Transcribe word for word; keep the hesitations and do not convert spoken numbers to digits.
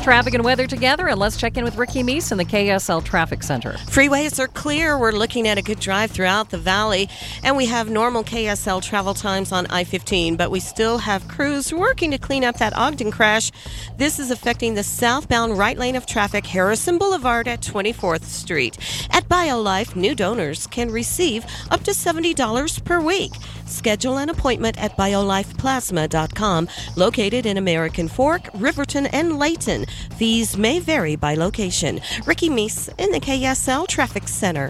traffic and weather together, and let's check in with Ricky Meese in the K S L Traffic Center. Freeways are clear. We're looking at a good drive throughout the valley, and we have normal K S L travel times on I fifteen, but we still have crews working to clean up that Ogden crash. This is affecting the southbound right lane of traffic, Harrison Boulevard at twenty-fourth Street. At BioLife, new donors can receive up to seventy dollars per week. Schedule an appointment at bio life plasma dot com, located in American Fork, Riverton, and Layton. Fees may vary by location. Ricky Meese in the K S L Traffic Center.